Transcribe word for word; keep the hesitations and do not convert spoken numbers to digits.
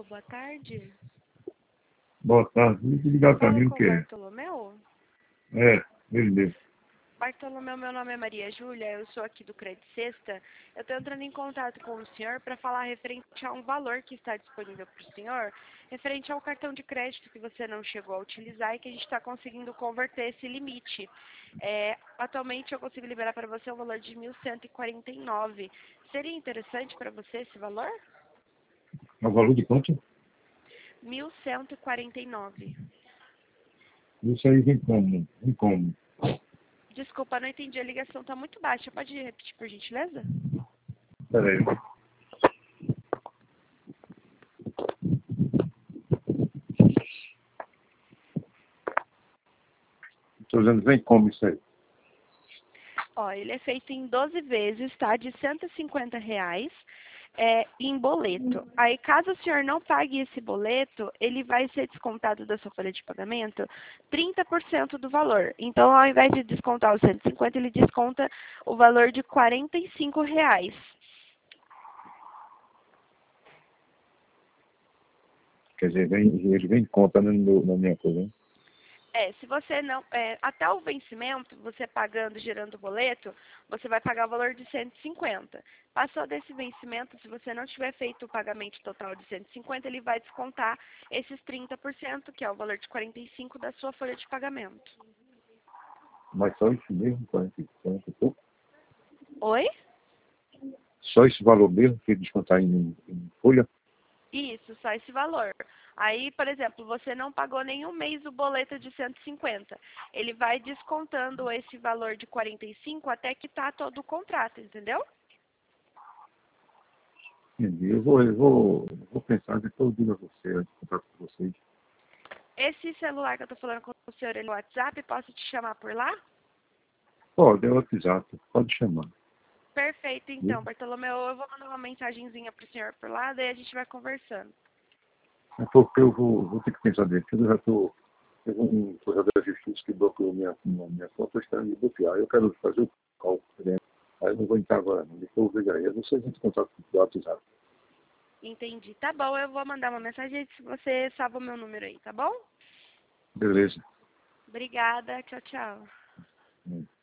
boa tarde. Boa tarde. Me ligar para mim o que é? Bartolomeu? É, ele mesmo. Bartolomeu, meu nome é Maria Júlia, eu sou aqui do Crédito Sexta. Eu estou entrando em contato com o senhor para falar referente a um valor que está disponível para o senhor, referente ao cartão de crédito que você não chegou a utilizar e que a gente está conseguindo converter esse limite. É, atualmente eu consigo liberar para você o valor de mil cento e quarenta e nove reais. Seria interessante para você esse valor? É o valor de quanto? mil cento e quarenta e nove reais. Isso aí vem como? Vem como? Desculpa, não entendi. A ligação está muito baixa. Pode repetir, por gentileza? Espera aí. Estou dizendo, vem como isso aí? Ó, ele é feito em doze vezes, tá? De cento e cinquenta reais é, em boleto. Aí, caso o senhor não pague esse boleto, ele vai ser descontado da sua folha de pagamento trinta por cento do valor. Então, ao invés de descontar os cento e cinquenta, ele desconta o valor de quarenta e cinco reais. Quer dizer, vem, ele vem conta né, no, na minha coisa, hein? É, se você não, é, até o vencimento, você pagando, gerando o boleto, você vai pagar o valor de cento e cinquenta. Passou desse vencimento, se você não tiver feito o pagamento total de cento e cinquenta, ele vai descontar esses trinta por cento, que é o valor de quarenta e cinco da sua folha de pagamento. Mas só isso mesmo, quarenta e pouco? Oi? Só esse valor mesmo que descontar em, em folha? Isso, só esse valor. Aí, por exemplo, você não pagou nenhum mês o boleto de cento e cinquenta. Ele vai descontando esse valor de quarenta e cinco até quitar todo o contrato, entendeu? Entendi. Eu vou, eu vou, vou pensar, depois eu digo a você, antes de contar com vocês. Esse celular que eu tô falando com o senhor, ele é o WhatsApp, posso te chamar por lá? Pode, é o WhatsApp, pode chamar. Perfeito, Viu? então, Bartolomeu, eu vou mandar uma mensagenzinha pro senhor por lá, daí a gente vai conversando. É porque eu vou, vou ter que pensar dele, porque eu já estou. Teve um projeto da justiça que bloqueou minha, minha, minha conta, eu estou me bloquear. Eu quero fazer o cálculo, né? Aí eu não vou entrar agora, não. Depois eu vejo aí. Eu não sei se a gente contato com o WhatsApp. Entendi. Tá bom, eu vou mandar uma mensagem se você salva o meu número aí, tá bom? Beleza. Obrigada, tchau, tchau. Hum.